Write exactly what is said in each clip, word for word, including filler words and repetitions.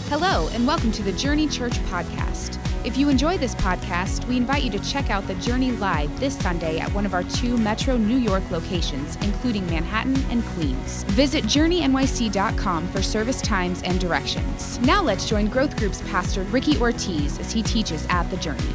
Hello, and welcome to the Journey Church podcast. If you enjoy this podcast, we invite you to check out the Journey live this Sunday at one of our two Metro New York locations, including Manhattan and Queens. Visit journey N Y C dot com for service times and directions. Now let's join Growth Group's pastor, Ricky Ortiz, as he teaches at the Journey.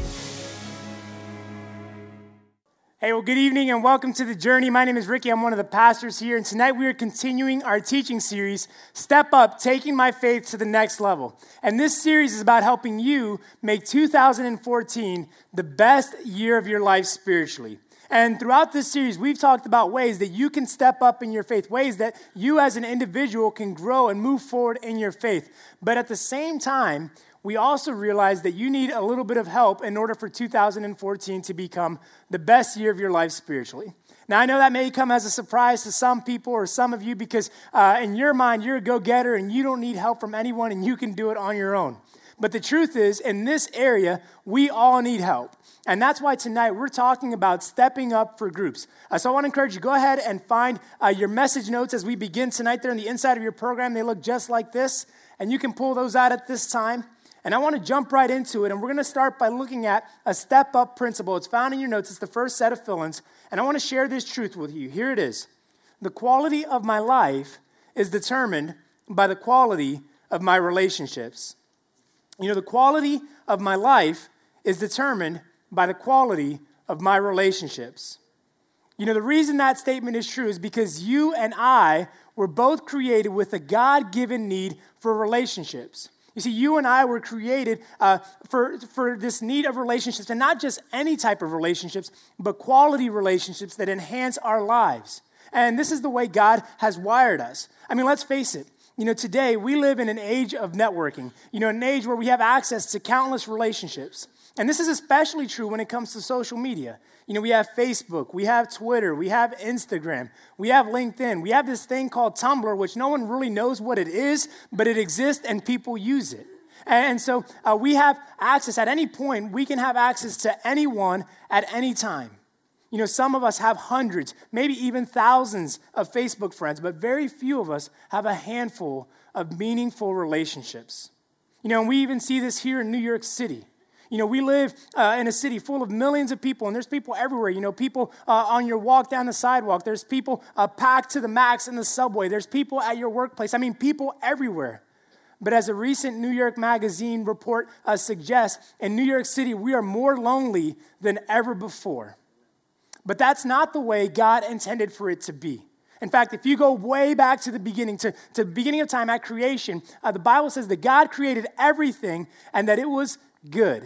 Hey, well, good evening and welcome to The Journey. My name is Ricky. I'm one of the pastors here, and tonight we are continuing our teaching series, Step Up, Taking My Faith to the Next Level. And this series is about helping you make two thousand fourteen the best year of your life spiritually. And throughout this series, we've talked about ways that you can step up in your faith, ways that you as an individual can grow and move forward in your faith. But at the same time, we also realize that you need a little bit of help in order for two thousand fourteen to become the best year of your life spiritually. Now, I know that may come as a surprise to some people or some of you because uh, in your mind, you're a go-getter and you don't need help from anyone and you can do it on your own. But the truth is, in this area, we all need help. And that's why tonight we're talking about stepping up for groups. Uh, so I want to encourage you, go ahead and find uh, your message notes as we begin tonight. They're on the inside of your program. They look just like this, and you can pull those out at this time. And I want to jump right into it, and we're going to start by looking at a step-up principle. It's found in your notes. It's the first set of fill-ins, and I want to share this truth with you. Here it is. The quality of my life is determined by the quality of my relationships. You know, the quality of my life is determined by the quality of my relationships. You know, the reason that statement is true is because you and I were both created with a God-given need for relationships. You see, you and I were created uh, for, for this need of relationships, and not just any type of relationships, but quality relationships that enhance our lives. And this is the way God has wired us. I mean, let's face it. You know, today we live in an age of networking, you know, an age where we have access to countless relationships. And this is especially true when it comes to social media. You know, we have Facebook, we have Twitter, we have Instagram, we have LinkedIn, we have this thing called Tumblr, which no one really knows what it is, but it exists and people use it. And so uh, we have access at any point, we can have access to anyone at any time. You know, some of us have hundreds, maybe even thousands of Facebook friends, but very few of us have a handful of meaningful relationships. You know, and we even see this here in New York City. You know, we live uh, in a city full of millions of people, and there's people everywhere. You know, people uh, on your walk down the sidewalk. There's people uh, packed to the max in the subway. There's people at your workplace. I mean, people everywhere. But as a recent New York Magazine report uh, suggests, in New York City, we are more lonely than ever before. But that's not the way God intended for it to be. In fact, if you go way back to the beginning, to, to the beginning of time at creation, uh, the Bible says that God created everything and that it was good.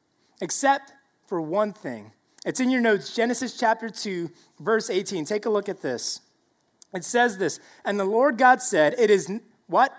Except for one thing. It's in your notes, Genesis chapter two, verse eighteen. Take a look at this. It says this, and the Lord God said, it is, what?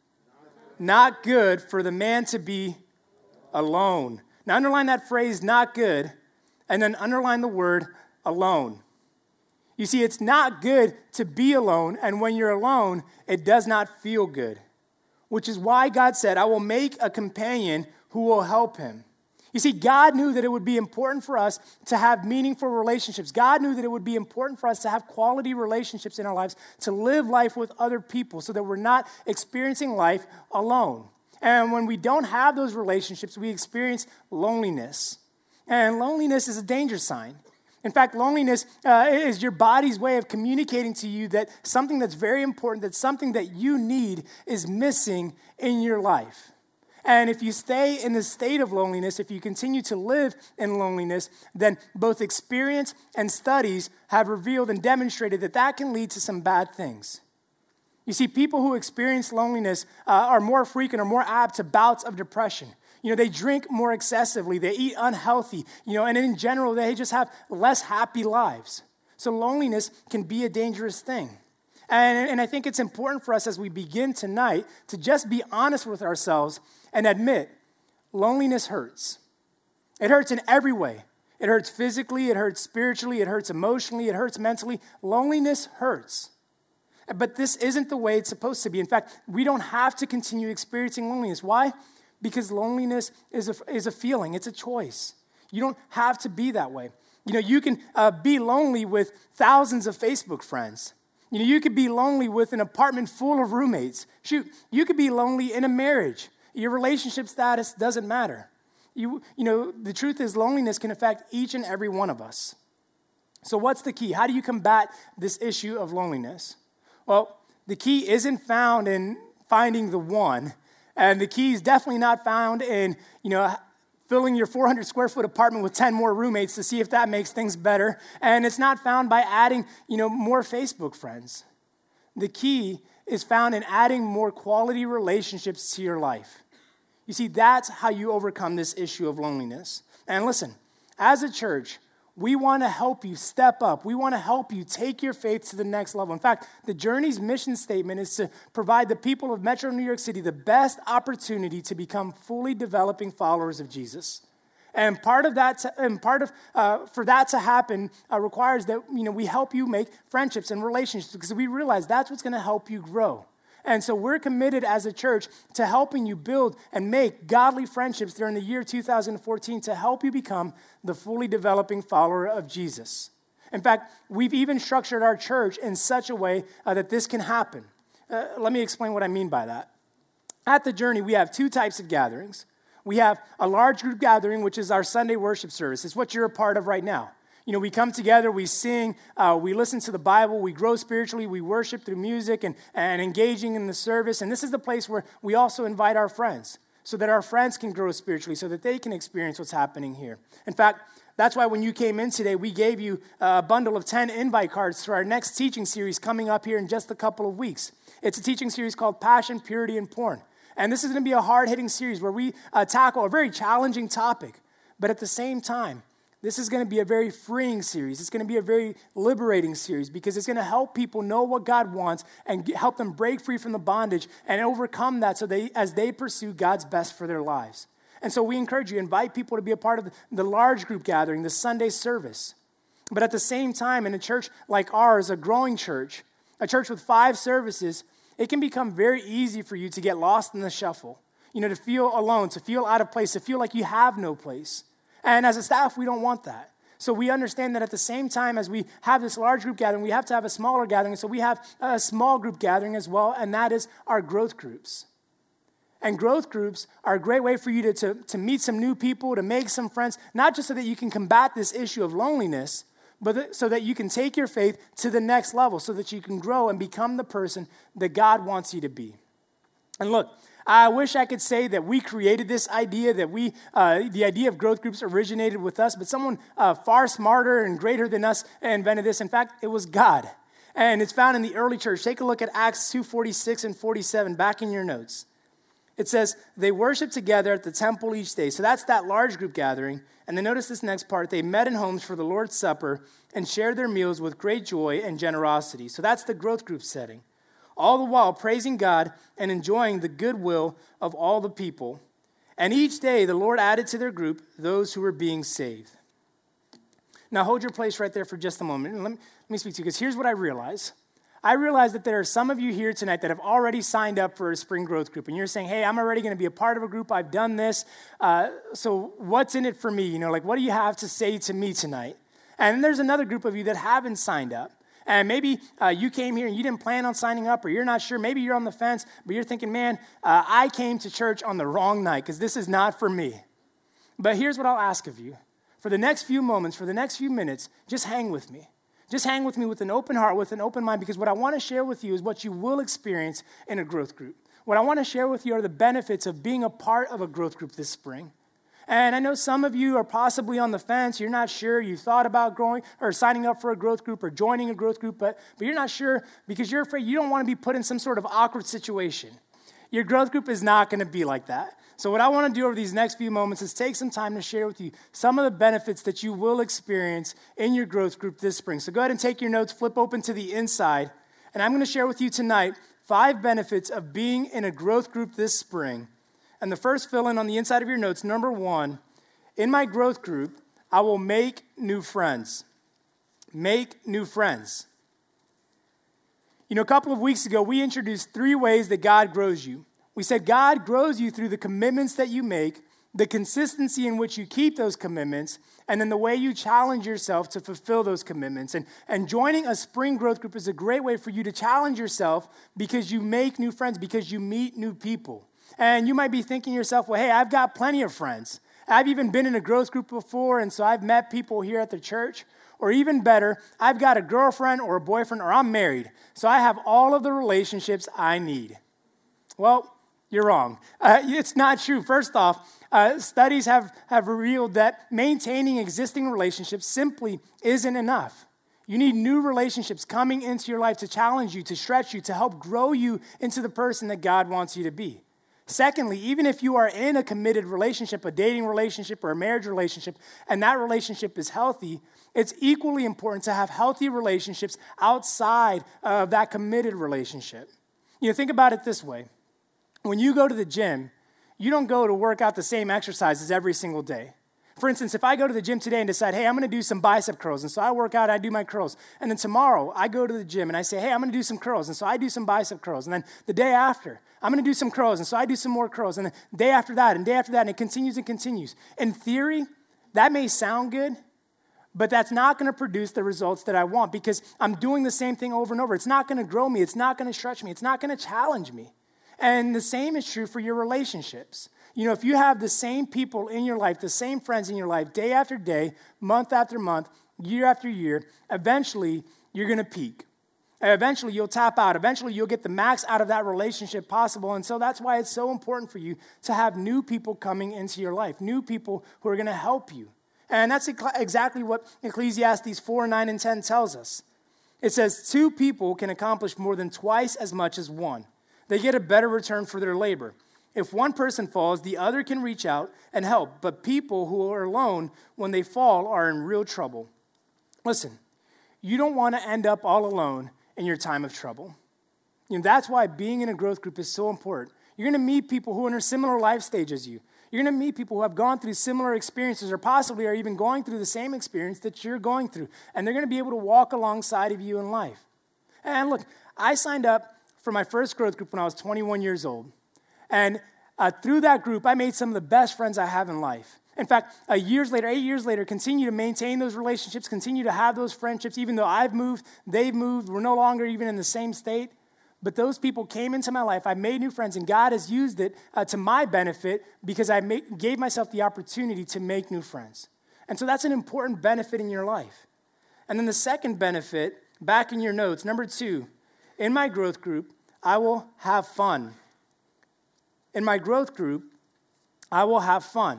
Not good for the man to be alone. Now underline that phrase, not good, and then underline the word alone. You see, it's not good to be alone, and when you're alone, it does not feel good. Which is why God said, I will make a companion who will help him. You see, God knew that it would be important for us to have meaningful relationships. God knew that it would be important for us to have quality relationships in our lives, to live life with other people so that we're not experiencing life alone. And when we don't have those relationships, we experience loneliness. And loneliness is a danger sign. In fact, loneliness uh, is your body's way of communicating to you that something that's very important, that something that you need is missing in your life. And if you stay in the state of loneliness, if you continue to live in loneliness, then both experience and studies have revealed and demonstrated that that can lead to some bad things. You see, people who experience loneliness uh, are more frequent or more apt to bouts of depression. You know, they drink more excessively, they eat unhealthy, you know, and in general, they just have less happy lives. So loneliness can be a dangerous thing. And, and I think it's important for us as we begin tonight to just be honest with ourselves and admit loneliness hurts. It hurts in every way. It hurts physically, it hurts spiritually, it hurts emotionally, it hurts mentally. Loneliness hurts. But this isn't the way it's supposed to be. In fact, we don't have to continue experiencing loneliness. Why? Because loneliness is a, is a feeling. It's a choice. You don't have to be that way. You know, you can uh, be lonely with thousands of Facebook friends. You know, you could be lonely with an apartment full of roommates. Shoot, you could be lonely in a marriage. Your relationship status doesn't matter. You, you know, the truth is loneliness can affect each and every one of us. So what's the key? How do you combat this issue of loneliness? Well, the key isn't found in finding the one, and the key is definitely not found in, you know, filling your four hundred square foot apartment with ten more roommates to see if that makes things better. And it's not found by adding, you know, more Facebook friends. The key is found in adding more quality relationships to your life. You see, that's how you overcome this issue of loneliness. And listen, as a church, we want to help you step up. We want to help you take your faith to the next level. In fact, the Journey's mission statement is to provide the people of Metro New York City the best opportunity to become fully developing followers of Jesus. And part of that, to, and part of uh, for that to happen uh, requires that you know we help you make friendships and relationships because we realize that's what's going to help you grow. And so we're committed as a church to helping you build and make godly friendships during the year two thousand fourteen to help you become the fully developing follower of Jesus. In fact, we've even structured our church in such a way uh, that this can happen. Uh, let me explain what I mean by that. At the Journey, we have two types of gatherings. We have a large group gathering, which is our Sunday worship service. It's what you're a part of right now. You know, we come together, we sing, uh, we listen to the Bible, we grow spiritually, we worship through music and, and engaging in the service. And this is the place where we also invite our friends so that our friends can grow spiritually, so that they can experience what's happening here. In fact, that's why when you came in today, we gave you a bundle of ten invite cards to our next teaching series coming up here in just a couple of weeks. It's a teaching series called Passion, Purity, and Porn. And this is going to be a hard-hitting series where we uh, tackle a very challenging topic, but at the same time, this is going to be a very freeing series. It's going to be a very liberating series because it's going to help people know what God wants and get, help them break free from the bondage and overcome that so they, as they pursue God's best for their lives. And so we encourage you, invite people to be a part of the, the large group gathering, the Sunday service. But at the same time, in a church like ours, a growing church, a church with five services, it can become very easy for you to get lost in the shuffle, you know, to feel alone, to feel out of place, to feel like you have no place. And as a staff, we don't want that. So we understand that at the same time as we have this large group gathering, we have to have a smaller gathering. So we have a small group gathering as well, and that is our growth groups. And growth groups are a great way for you to, to, to meet some new people, to make some friends, not just so that you can combat this issue of loneliness, but th- so that you can take your faith to the next level, so that you can grow and become the person that God wants you to be. And look, I wish I could say that we created this idea, that we, uh, the idea of growth groups originated with us, but someone uh, far smarter and greater than us invented this. In fact, it was God. And it's found in the early church. Take a look at Acts two forty-six and forty-seven back in your notes. It says, they worshiped together at the temple each day. So that's that large group gathering. And then notice this next part. They met in homes for the Lord's Supper and shared their meals with great joy and generosity. So that's the growth group setting. All the while praising God and enjoying the goodwill of all the people. And each day the Lord added to their group those who were being saved. Now hold your place right there for just a moment. And let me, let me speak to you, because here's what I realize. I realize that there are some of you here tonight that have already signed up for a spring growth group. And you're saying, hey, I'm already going to be a part of a group. I've done this. Uh, so what's in it for me? You know, like, what do you have to say to me tonight? And then there's another group of you that haven't signed up. And maybe uh, you came here and you didn't plan on signing up, or you're not sure. Maybe you're on the fence, but you're thinking, man, uh, I came to church on the wrong night because this is not for me. But here's what I'll ask of you. For the next few moments, for the next few minutes, just hang with me. Just hang with me with an open heart, with an open mind, because what I want to share with you is what you will experience in a growth group. What I want to share with you are the benefits of being a part of a growth group this spring. And I know some of you are possibly on the fence. You're not sure. You thought about growing or signing up for a growth group or joining a growth group, but, but you're not sure because you're afraid you don't want to be put in some sort of awkward situation. Your growth group is not going to be like that. So what I want to do over these next few moments is take some time to share with you some of the benefits that you will experience in your growth group this spring. So go ahead and take your notes, flip open to the inside, and I'm going to share with you tonight five benefits of being in a growth group this spring. And the first fill-in on the inside of your notes, number one, in my growth group, I will make new friends. Make new friends. You know, a couple of weeks ago, we introduced three ways that God grows you. We said God grows you through the commitments that you make, the consistency in which you keep those commitments, and then the way you challenge yourself to fulfill those commitments. And, and joining a spring growth group is a great way for you to challenge yourself because you make new friends, because you meet new people. And you might be thinking to yourself, well, hey, I've got plenty of friends. I've even been in a growth group before, and so I've met people here at the church. Or even better, I've got a girlfriend or a boyfriend, or I'm married, so I have all of the relationships I need. Well, you're wrong. Uh, it's not true. First off, uh, studies have, have revealed that maintaining existing relationships simply isn't enough. You need new relationships coming into your life to challenge you, to stretch you, to help grow you into the person that God wants you to be. Secondly, even if you are in a committed relationship, a dating relationship or a marriage relationship, and that relationship is healthy, it's equally important to have healthy relationships outside of that committed relationship. You know, think about it this way. When you go to the gym, you don't go to work out the same exercises every single day. For instance, if I go to the gym today and decide, hey, I'm going to do some bicep curls, and so I work out, I do my curls. And then tomorrow, I go to the gym and I say, hey, I'm going to do some curls, and so I do some bicep curls. And then the day after, I'm going to do some curls, and so I do some more curls. And the day after that, and day after that, and it continues and continues. In theory, that may sound good, but that's not going to produce the results that I want because I'm doing the same thing over and over. It's not going to grow me. It's not going to stretch me. It's not going to challenge me. And the same is true for your relationships. You know, if you have the same people in your life, the same friends in your life, day after day, month after month, year after year, eventually you're going to peak. Eventually you'll tap out. Eventually you'll get the max out of that relationship possible. And so that's why it's so important for you to have new people coming into your life, new people who are going to help you. And that's exactly what Ecclesiastes four, nine, and ten tells us. It says, two people can accomplish more than twice as much as one. They get a better return for their labor. If one person falls, the other can reach out and help. But people who are alone, when they fall, are in real trouble. Listen, you don't want to end up all alone in your time of trouble. You know, that's why being in a growth group is so important. You're going to meet people who are in a similar life stage as you. You're going to meet people who have gone through similar experiences or possibly are even going through the same experience that you're going through. And they're going to be able to walk alongside of you in life. And look, I signed up for my first growth group when I was twenty-one years old. And uh, through that group, I made some of the best friends I have in life. In fact, uh, years later, eight years later, continue to maintain those relationships, continue to have those friendships, even though I've moved, they've moved, we're no longer even in the same state. But those people came into my life. I made new friends, and God has used it uh, to my benefit because I made, gave myself the opportunity to make new friends. And so that's an important benefit in your life. And then the second benefit, back in your notes, number two, in my growth group, I will have fun. In my growth group, I will have fun.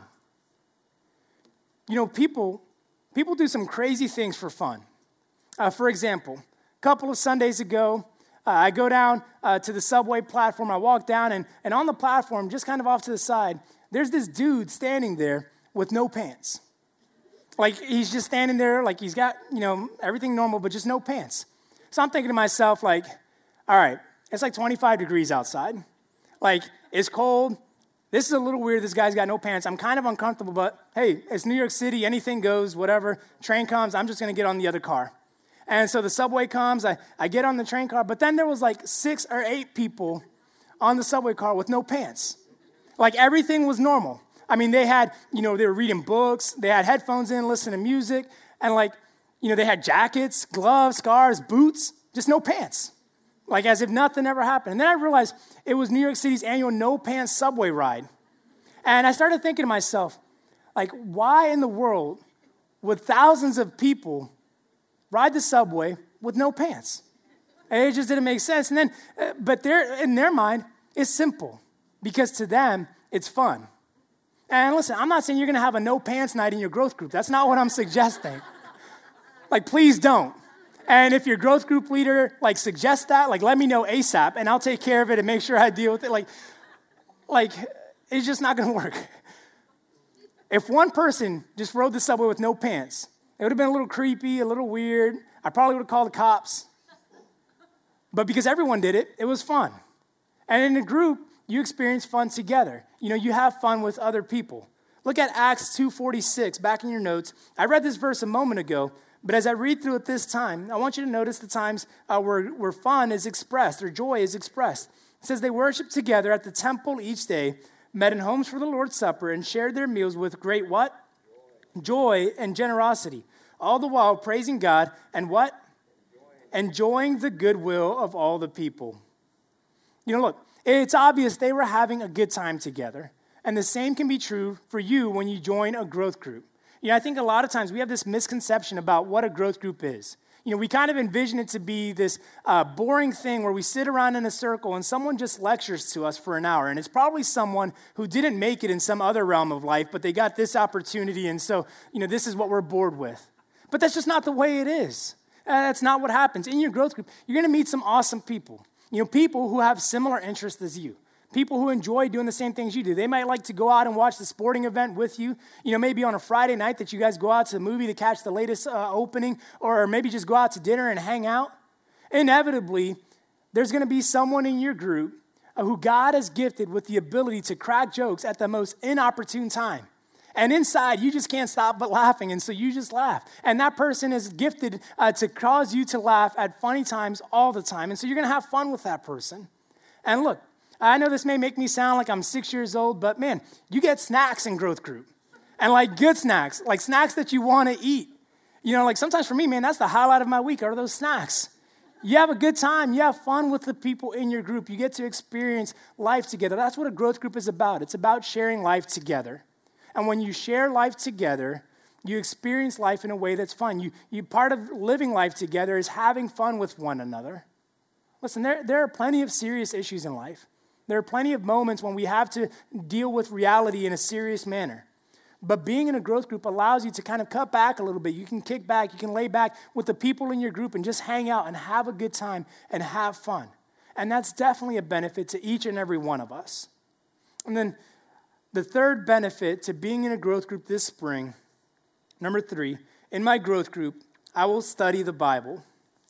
You know, people, people do some crazy things for fun. Uh, for example, a couple of Sundays ago, Uh, I go down uh, to the subway platform. I walk down, and, and on the platform, just kind of off to the side, there's this dude standing there with no pants. Like, he's just standing there, like he's got, you know, everything normal, but just no pants. So I'm thinking to myself, like, all right, it's like twenty-five degrees outside. Like, it's cold. This is a little weird. This guy's got no pants. I'm kind of uncomfortable, but hey, it's New York City. Anything goes, whatever. Train comes, I'm just going to get on the other car. And so the subway comes, I, I get on the train car, but then there was like six or eight people on the subway car with no pants. Like everything was normal. I mean, they had, you know, they were reading books, they had headphones in, listening to music, and like, you know, they had jackets, gloves, scarves, boots, just no pants. Like as if nothing ever happened. And then I realized it was New York City's annual no pants subway ride. And I started thinking to myself, like, why in the world would thousands of people ride the subway with no pants? And it just didn't make sense. And then, uh, but they're, in their mind, it's simple because to them, it's fun. And listen, I'm not saying you're going to have a no pants night in your growth group. That's not what I'm suggesting. Like, please don't. And if your growth group leader, like, suggests that, like, let me know ASAP, and I'll take care of it and make sure I deal with it. Like, like it's just not going to work. If one person just rode the subway with no pants, it would have been a little creepy, a little weird. I probably would have called the cops. But because everyone did it, it was fun. And in a group, you experience fun together. You know, you have fun with other people. Look at Acts two forty-six, back in your notes. I read this verse a moment ago, but as I read through it this time, I want you to notice the times uh, where, where fun is expressed, or joy is expressed. It says they worshiped together at the temple each day, met in homes for the Lord's Supper, and shared their meals with great what? Joy and generosity, all the while praising God and what? Enjoying the goodwill of all the people. You know, look, it's obvious they were having a good time together. And the same can be true for you when you join a growth group. You know, I think a lot of times we have this misconception about what a growth group is. You know, we kind of envision it to be this uh, boring thing where we sit around in a circle and someone just lectures to us for an hour. And it's probably someone who didn't make it in some other realm of life, but they got this opportunity. And so, you know, this is what we're bored with. But that's just not the way it is. Uh, that's not what happens. In your growth group, you're going to meet some awesome people. You know, people who have similar interests as you. People who enjoy doing the same things you do. They might like to go out and watch the sporting event with you. You know, maybe on a Friday night that you guys go out to the movie to catch the latest uh, opening, or maybe just go out to dinner and hang out. Inevitably, there's going to be someone in your group uh, who God has gifted with the ability to crack jokes at the most inopportune time. And inside, you just can't stop but laughing, and so you just laugh. And that person is gifted uh, to cause you to laugh at funny times all the time, and so you're going to have fun with that person. And look, I know this may make me sound like I'm six years old, but man, you get snacks in growth group. And like good snacks, like snacks that you want to eat. You know, like sometimes for me, man, that's the highlight of my week are those snacks. You have a good time. You have fun with the people in your group. You get to experience life together. That's what a growth group is about. It's about sharing life together. And when you share life together, you experience life in a way that's fun. You, you part of living life together is having fun with one another. Listen, there, there are plenty of serious issues in life. There are plenty of moments when we have to deal with reality in a serious manner. But being in a growth group allows you to kind of cut back a little bit. You can kick back, you can lay back with the people in your group and just hang out and have a good time and have fun. And that's definitely a benefit to each and every one of us. And then the third benefit to being in a growth group this spring, number three, in my growth group, I will study the Bible.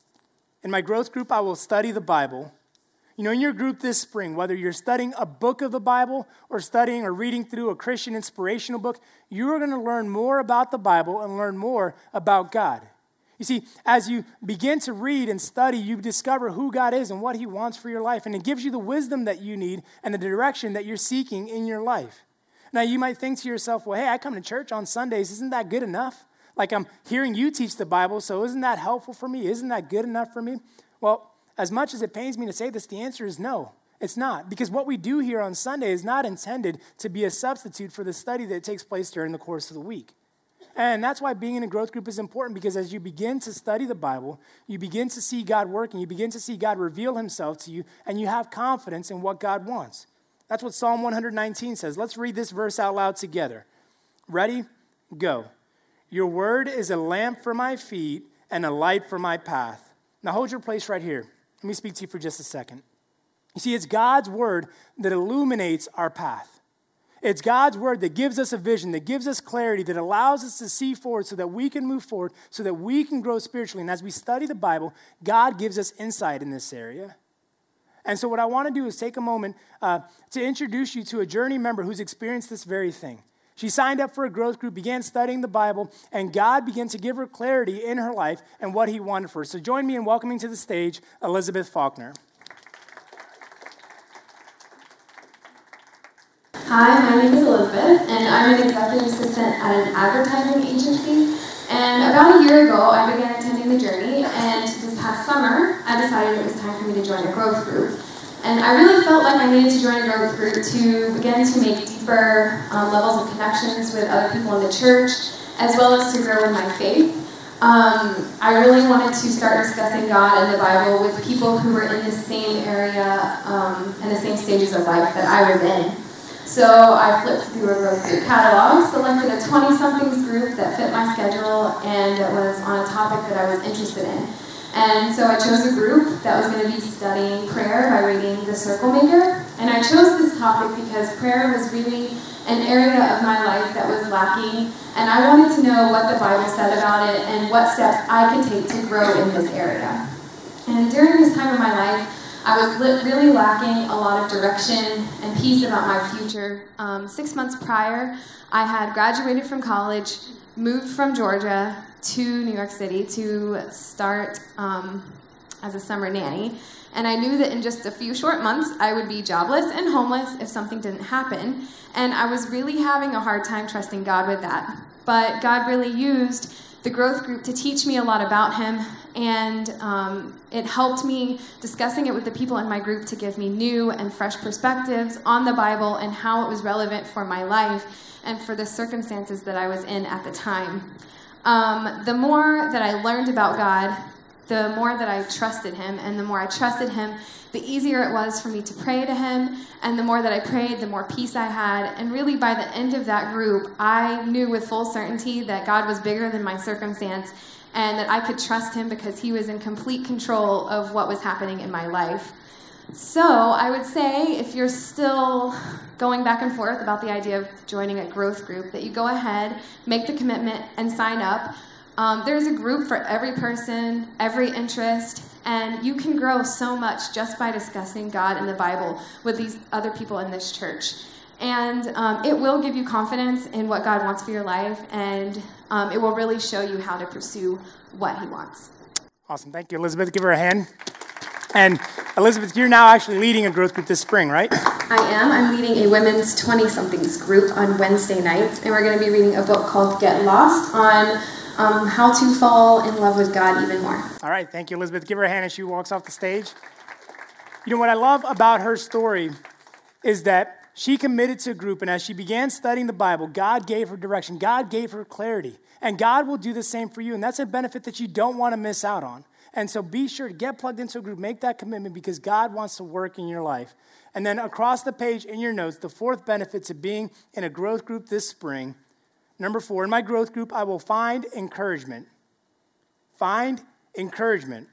In my growth group, I will study the Bible. You know, in your group this spring, whether you're studying a book of the Bible or studying or reading through a Christian inspirational book, you are going to learn more about the Bible and learn more about God. You see, as you begin to read and study, you discover who God is and what he wants for your life. And it gives you the wisdom that you need and the direction that you're seeking in your life. Now, you might think to yourself, well, hey, I come to church on Sundays. Isn't that good enough? Like I'm hearing you teach the Bible, so isn't that helpful for me? Isn't that good enough for me? Well, as much as it pains me to say this, the answer is no, it's not. Because what we do here on Sunday is not intended to be a substitute for the study that takes place during the course of the week. And that's why being in a growth group is important, because as you begin to study the Bible, you begin to see God working, you begin to see God reveal himself to you, and you have confidence in what God wants. That's what Psalm one nineteen says. Let's read this verse out loud together. Ready? Go. Your word is a lamp for my feet and a light for my path. Now hold your place right here. Let me speak to you for just a second. You see, it's God's word that illuminates our path. It's God's word that gives us a vision, that gives us clarity, that allows us to see forward so that we can move forward, so that we can grow spiritually. And as we study the Bible, God gives us insight in this area. And so what I want to do is take a moment uh, to introduce you to a Journey member who's experienced this very thing. She signed up for a growth group, began studying the Bible, and God began to give her clarity in her life and what he wanted for her. So join me in welcoming to the stage Elizabeth Faulkner. Hi, my name is Elizabeth, and I'm an executive assistant at an advertising agency. And about a year ago, I began attending the Journey, and this past summer, I decided it was time for me to join a growth group. And I really felt like I needed to join a growth group to begin to make deeper um, levels of connections with other people in the church, as well as to grow in my faith. Um, I really wanted to start discussing God and the Bible with people who were in the same area um, and the same stages of life that I was in. So I flipped through a growth group catalog, selected a twenty-somethings group that fit my schedule and that was on a topic that I was interested in. And so I chose a group that was going to be studying prayer by reading The Circle Maker. And I chose this topic because prayer was really an area of my life that was lacking. And I wanted to know what the Bible said about it and what steps I could take to grow in this area. And during this time of my life, I was li- really lacking a lot of direction and peace about my future. Um, six months prior, I had graduated from college, moved from Georgia to New York City to start um, as a summer nanny, and I knew that in just a few short months, I would be jobless and homeless if something didn't happen, and I was really having a hard time trusting God with that. But God really used the growth group to teach me a lot about him, and um, it helped me discussing it with the people in my group to give me new and fresh perspectives on the Bible and how it was relevant for my life and for the circumstances that I was in at the time. Um, the more that I learned about God, the more that I trusted him, and the more I trusted him, the easier it was for me to pray to him, and the more that I prayed, the more peace I had, and really by the end of that group, I knew with full certainty that God was bigger than my circumstance, and that I could trust him because he was in complete control of what was happening in my life. So I would say if you're still going back and forth about the idea of joining a growth group, that you go ahead, make the commitment, and sign up. Um, there's a group for every person, every interest, and you can grow so much just by discussing God and the Bible with these other people in this church. And um, it will give you confidence in what God wants for your life, and um, it will really show you how to pursue what he wants. Awesome. Thank you, Elizabeth. Give her a hand. And Elizabeth, you're now actually leading a growth group this spring, right? I am. I'm leading a women's twenty-somethings group on Wednesday nights, and we're going to be reading a book called Get Lost on um, how to fall in love with God even more. All right. Thank you, Elizabeth. Give her a hand as she walks off the stage. You know, what I love about her story is that she committed to a group, and as she began studying the Bible, God gave her direction. God gave her clarity, and God will do the same for you, and that's a benefit that you don't want to miss out on. And so be sure to get plugged into a group, make that commitment because God wants to work in your life. And then across the page in your notes, the fourth benefit to being in a growth group this spring, number four, in my growth group, I will find encouragement. Find encouragement.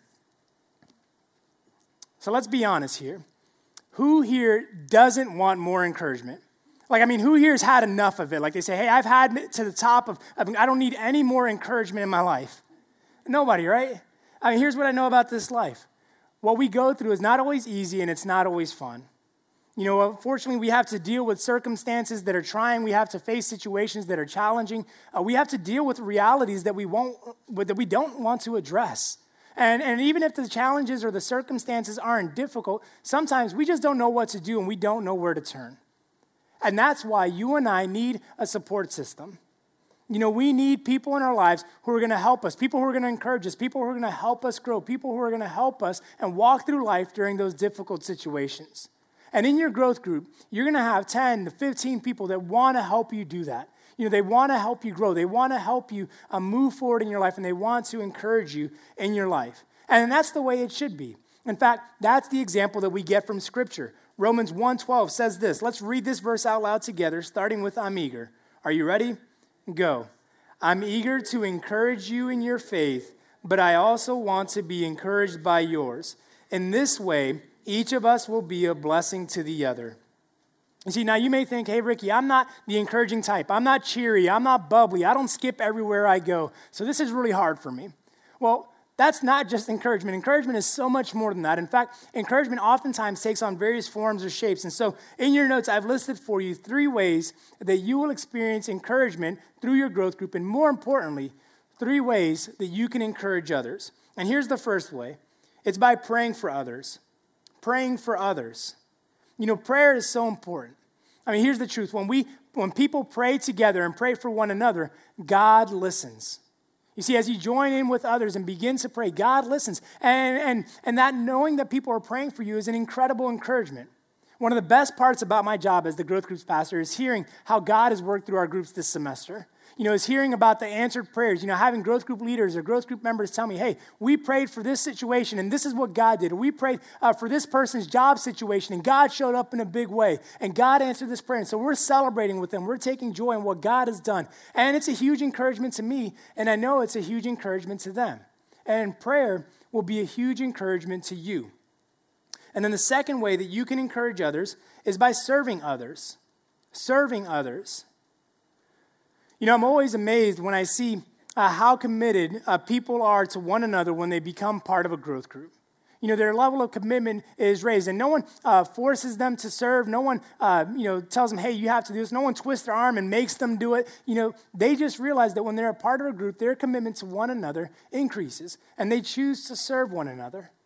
So let's be honest here. Who here doesn't want more encouragement? Like, I mean, who here has had enough of it? Like they say, hey, I've had it to the top of, I mean, I don't need any more encouragement in my life. Nobody, right? I mean, here's what I know about this life. What we go through is not always easy and it's not always fun. You know, unfortunately, we have to deal with circumstances that are trying. We have to face situations that are challenging. Uh, we have to deal with realities that we won't, that we don't want to address. And, and even if the challenges or the circumstances aren't difficult, sometimes we just don't know what to do and we don't know where to turn. And that's why you and I need a support system. You know, we need people in our lives who are going to help us, people who are going to encourage us, people who are going to help us grow, people who are going to help us and walk through life during those difficult situations. And in your growth group, you're going to have ten to fifteen people that want to help you do that. You know, they want to help you grow. They want to help you uh, move forward in your life, and they want to encourage you in your life. And that's the way it should be. In fact, that's the example that we get from Scripture. Romans one twelve says this. Let's read this verse out loud together, starting with I'm eager. Are you ready? Go. I'm eager to encourage you in your faith, but I also want to be encouraged by yours. In this way, each of us will be a blessing to the other. You see, now you may think, hey, Ricky, I'm not the encouraging type. I'm not cheery. I'm not bubbly. I don't skip everywhere I go. So this is really hard for me. Well, that's not just encouragement. Encouragement is so much more than that. In fact, encouragement oftentimes takes on various forms or shapes. And so in your notes, I've listed for you three ways that you will experience encouragement through your growth group. And more importantly, three ways that you can encourage others. And here's the first way. It's by praying for others. Praying for others. You know, prayer is so important. I mean, here's the truth. When we, when people pray together and pray for one another, God listens. You see, as you join in with others and begin to pray, God listens. And, and, and that knowing that people are praying for you is an incredible encouragement. One of the best parts about my job as the growth groups pastor is hearing how God has worked through our groups this semester. You know, is hearing about the answered prayers, you know, having growth group leaders or growth group members tell me, hey, we prayed for this situation and this is what God did. Or we prayed uh, for this person's job situation and God showed up in a big way and God answered this prayer. And so we're celebrating with them. We're taking joy in what God has done. And it's a huge encouragement to me, and I know it's a huge encouragement to them. And prayer will be a huge encouragement to you. And then the second way that you can encourage others is by serving others. Serving others. You know, I'm always amazed when I see uh, how committed uh, people are to one another when they become part of a growth group. You know, their level of commitment is raised, and no one uh, forces them to serve. No one, uh, you know, tells them, hey, you have to do this. No one twists their arm and makes them do it. You know, they just realize that when they're a part of a group, their commitment to one another increases, and they choose to serve one another.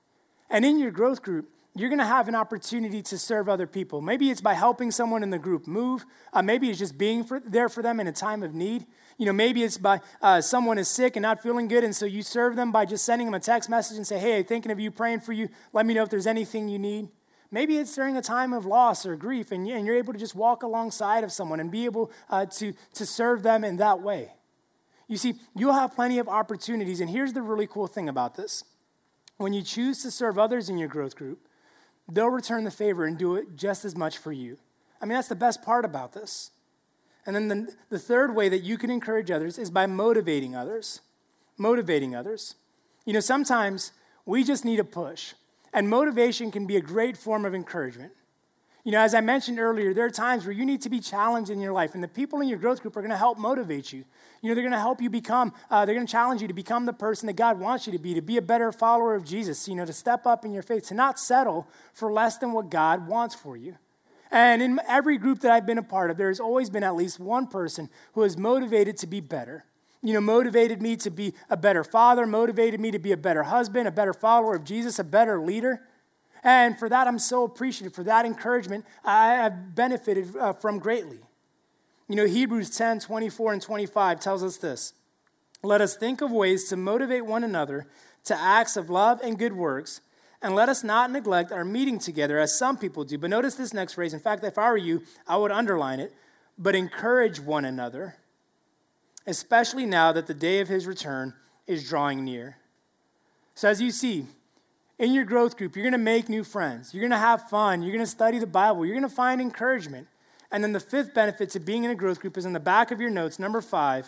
And in your growth group, you're going to have an opportunity to serve other people. Maybe it's by helping someone in the group move. Uh, maybe it's just being for, there for them in a time of need. You know, maybe it's by uh, someone is sick and not feeling good, and so you serve them by just sending them a text message and say, hey, thinking of you, praying for you. Let me know if there's anything you need. Maybe it's during a time of loss or grief, and you're able to just walk alongside of someone and be able uh, to, to serve them in that way. You see, you'll have plenty of opportunities, and here's the really cool thing about this. When you choose to serve others in your growth group, they'll return the favor and do it just as much for you. I mean, that's the best part about this. And then the, the third way that you can encourage others is by motivating others. Motivating others. You know, sometimes we just need a push. And motivation can be a great form of encouragement. You know, as I mentioned earlier, there are times where you need to be challenged in your life. And the people in your growth group are going to help motivate you. You know, they're going to help you become, uh, they're going to challenge you to become the person that God wants you to be, to be a better follower of Jesus, you know, to step up in your faith, to not settle for less than what God wants for you. And in every group that I've been a part of, there's always been at least one person who is motivated to be better. You know, motivated me to be a better father, motivated me to be a better husband, a better follower of Jesus, a better leader. And for that, I'm so appreciative. For that encouragement, I have benefited uh, from greatly. You know, Hebrews ten, twenty-four and twenty-five tells us this. Let us think of ways to motivate one another to acts of love and good works, and let us not neglect our meeting together as some people do. But notice this next phrase. In fact, if I were you, I would underline it. But encourage one another, especially now that the day of his return is drawing near. So as you see, in your growth group, you're going to make new friends. You're going to have fun. You're going to study the Bible. You're going to find encouragement. And then the fifth benefit to being in a growth group is in the back of your notes, number five.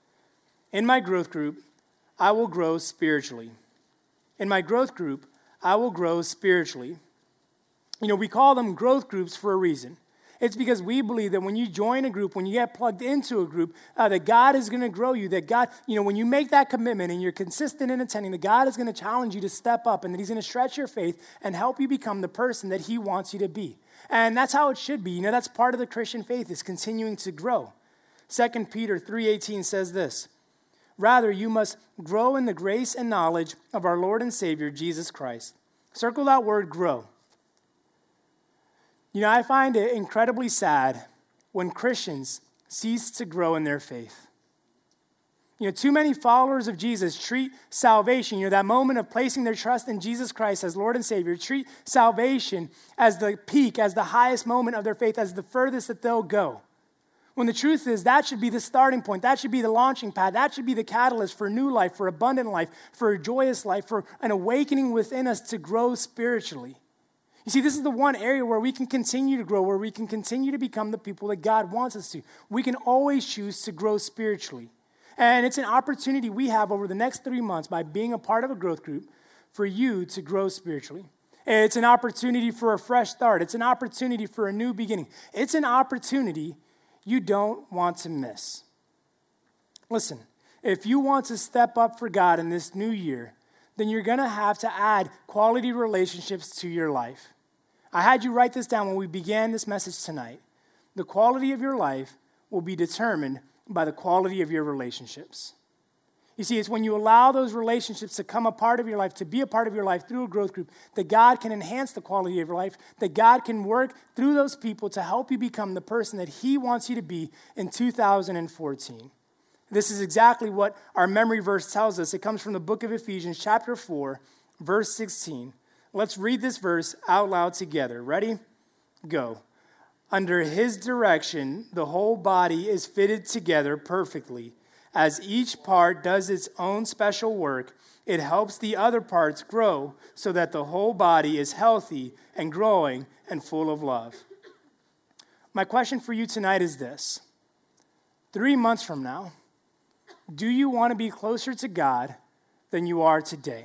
In my growth group, I will grow spiritually. In my growth group, I will grow spiritually. You know, we call them growth groups for a reason. It's because we believe that when you join a group, when you get plugged into a group, uh, that God is going to grow you, that God, you know, when you make that commitment and you're consistent in attending, that God is going to challenge you to step up and that he's going to stretch your faith and help you become the person that he wants you to be. And that's how it should be. You know, that's part of the Christian faith is continuing to grow. Second Peter three eighteen says this, rather, you must grow in the grace and knowledge of our Lord and Savior, Jesus Christ. Circle that word, grow. You know, I find it incredibly sad when Christians cease to grow in their faith. You know, too many followers of Jesus treat salvation, you know, that moment of placing their trust in Jesus Christ as Lord and Savior, treat salvation as the peak, as the highest moment of their faith, as the furthest that they'll go. When the truth is, that should be the starting point. That should be the launching pad. That should be the catalyst for new life, for abundant life, for a joyous life, for an awakening within us to grow spiritually. You see, this is the one area where we can continue to grow, where we can continue to become the people that God wants us to. We can always choose to grow spiritually. And it's an opportunity we have over the next three months by being a part of a growth group for you to grow spiritually. It's an opportunity for a fresh start. It's an opportunity for a new beginning. It's an opportunity you don't want to miss. Listen, if you want to step up for God in this new year, then you're going to have to add quality relationships to your life. I had you write this down when we began this message tonight. The quality of your life will be determined by the quality of your relationships. You see, it's when you allow those relationships to come a part of your life, to be a part of your life through a growth group, that God can enhance the quality of your life, that God can work through those people to help you become the person that he wants you to be in two thousand fourteen. This is exactly what our memory verse tells us. It comes from the book of Ephesians, chapter four, verse sixteen. Let's read this verse out loud together. Ready? Go. Under his direction, the whole body is fitted together perfectly. As each part does its own special work, it helps the other parts grow so that the whole body is healthy and growing and full of love. My question for you tonight is this. Three months from now, do you want to be closer to God than you are today?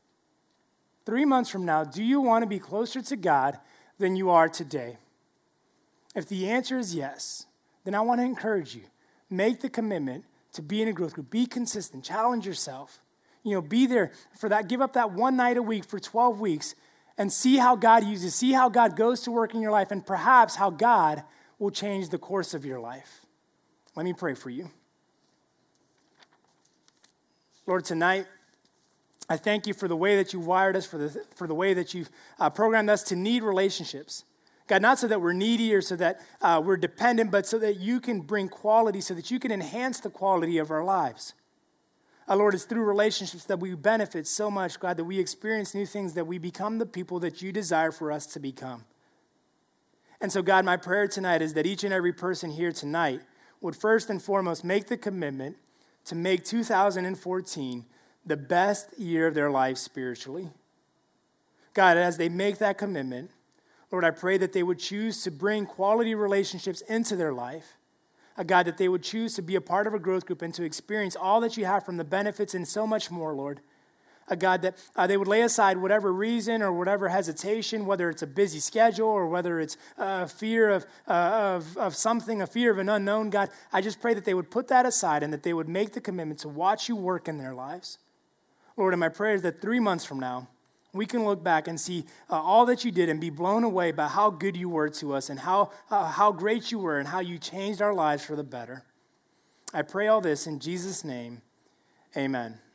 Three months from now, do you want to be closer to God than you are today? If the answer is yes, then I want to encourage you. Make the commitment to be in a growth group. Be consistent. Challenge yourself. You know, be there for that. Give up that one night a week for twelve weeks and see how God uses, see how God goes to work in your life, and perhaps how God will change the course of your life. Let me pray for you. Lord, tonight, I thank you for the way that you've wired us, for the, for the way that you've uh, programmed us to need relationships. God, not so that we're needy or so that uh, we're dependent, but so that you can bring quality, so that you can enhance the quality of our lives. Uh, Lord, it's through relationships that we benefit so much, God, that we experience new things, that we become the people that you desire for us to become. And so, God, my prayer tonight is that each and every person here tonight would first and foremost make the commitment to make two thousand fourteen the best year of their life spiritually. God, as they make that commitment, Lord, I pray that they would choose to bring quality relationships into their life. Uh, God, that they would choose to be a part of a growth group and to experience all that you have from the benefits and so much more, Lord. Uh, God, that uh, they would lay aside whatever reason or whatever hesitation, whether it's a busy schedule or whether it's a fear of, uh, of, of something, a fear of an unknown. God, I just pray that they would put that aside and that they would make the commitment to watch you work in their lives. Lord, and my prayer is that three months from now, we can look back and see uh, all that you did and be blown away by how good you were to us and how, uh, how great you were and how you changed our lives for the better. I pray all this in Jesus' name. Amen.